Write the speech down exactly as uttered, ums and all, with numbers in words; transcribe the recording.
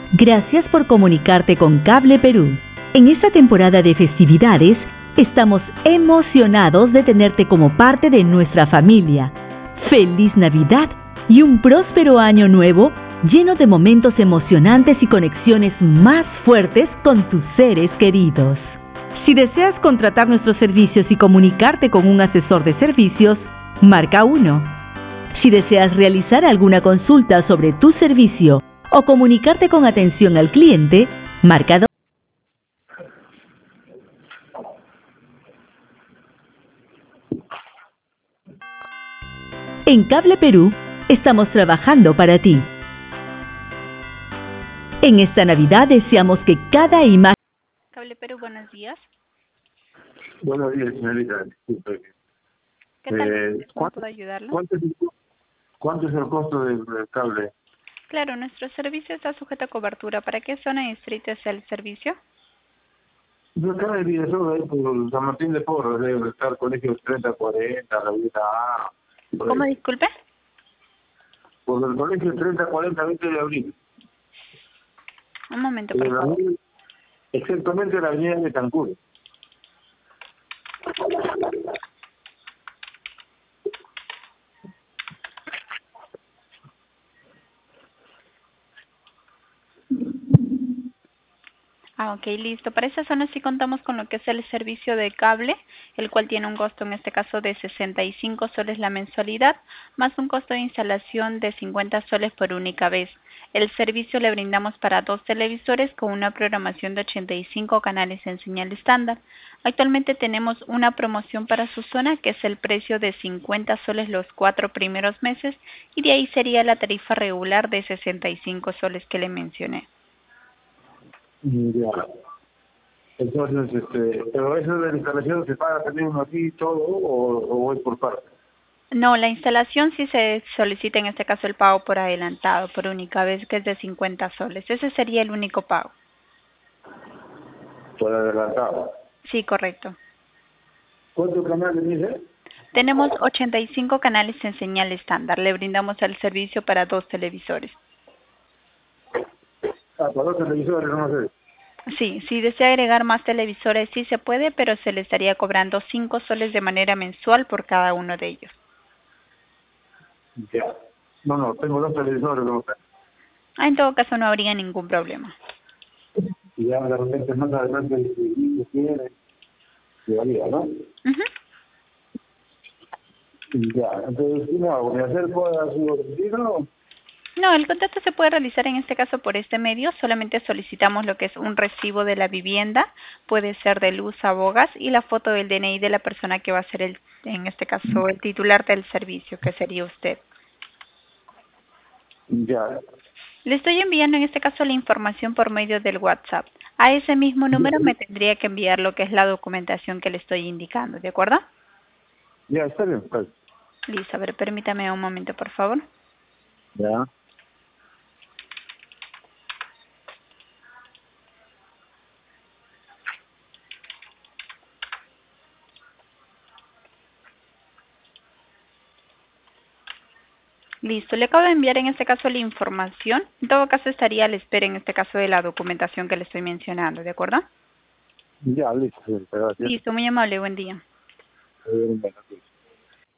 Gracias por comunicarte con Cable Perú. En esta temporada de festividades, estamos emocionados de tenerte como parte de nuestra familia. ¡Feliz Navidad y un próspero año nuevo lleno de momentos emocionantes y conexiones más fuertes con tus seres queridos! Si deseas contratar nuestros servicios y comunicarte con un asesor de servicios, marca uno. Si deseas realizar alguna consulta sobre tu servicio o comunicarte con atención al cliente, marca dos. En Cable Perú, estamos trabajando para ti. En esta Navidad deseamos que cada imagen... Cable Perú, buenos días. Buenos días, señorita. Disculpe. ¿Qué tal? Eh, ¿Cómo ¿cuánto, puedo ayudarlo? cuánto, es el, ¿Cuánto es el costo del, del cable? Claro, nuestro servicio está sujeto a cobertura. ¿Para qué zona y distrito es el servicio? Yo acá en Villasol, ahí por San Martín de Porres, debe estar colegio treinta cuarenta, la vida A. Por, ¿Cómo, ahí. disculpe? Por el colegio treinta cuarenta, veinte de abril. Un momento, En por la favor. avenida- Exactamente en la avenida de Cancún. Ah, ok, listo. Para esa zona sí contamos con lo que es el servicio de cable, el cual tiene un costo en este caso de sesenta y cinco soles la mensualidad, más un costo de instalación de cincuenta soles por única vez. El servicio le brindamos para dos televisores con una programación de ochenta y cinco canales en señal estándar. Actualmente tenemos una promoción para su zona que es el precio de cincuenta soles los cuatro primeros meses y de ahí sería la tarifa regular de sesenta y cinco soles que le mencioné. Ya. Entonces, este, pero eso de la instalación se paga también uno aquí todo o, o es por parte. No, la instalación sí se solicita en este caso el pago por adelantado, por única vez, que es de cincuenta soles. Ese sería el único pago. Por adelantado. Sí, correcto. ¿Cuántos canales dice? Tenemos ochenta y cinco canales en señal estándar. Le brindamos el servicio para dos televisores. Ah, para los televisores, no sé. Sí, si desea agregar más televisores sí se puede, pero se le estaría cobrando cinco soles de manera mensual por cada uno de ellos. Ya. No, no, tengo dos televisores, no sé. Ah, en todo caso no habría ningún problema. Y ya de repente más adelante si si quiere, llegaría, ¿no? Ujú. Ya, entonces, ¿qué hago? ¿Me acerco a su oficina o? No, el contrato se puede realizar en este caso por este medio. Solamente solicitamos lo que es un recibo de la vivienda, puede ser de luz a bogas y la foto del D N I de la persona que va a ser el, en este caso, el titular del servicio, que sería usted. Ya. Le estoy enviando en este caso la información por medio del WhatsApp. A ese mismo número me tendría que enviar lo que es la documentación que le estoy indicando, ¿de acuerdo? Ya, está bien, pues. Listo, a ver, permítame un momento, por favor. Ya. Listo, le acabo de enviar en este caso la información. En todo caso estaría a la espera en este caso de la documentación que le estoy mencionando, ¿de acuerdo? Ya, listo, sí, gracias. Listo, muy amable, buen día. Eh, bueno, sí.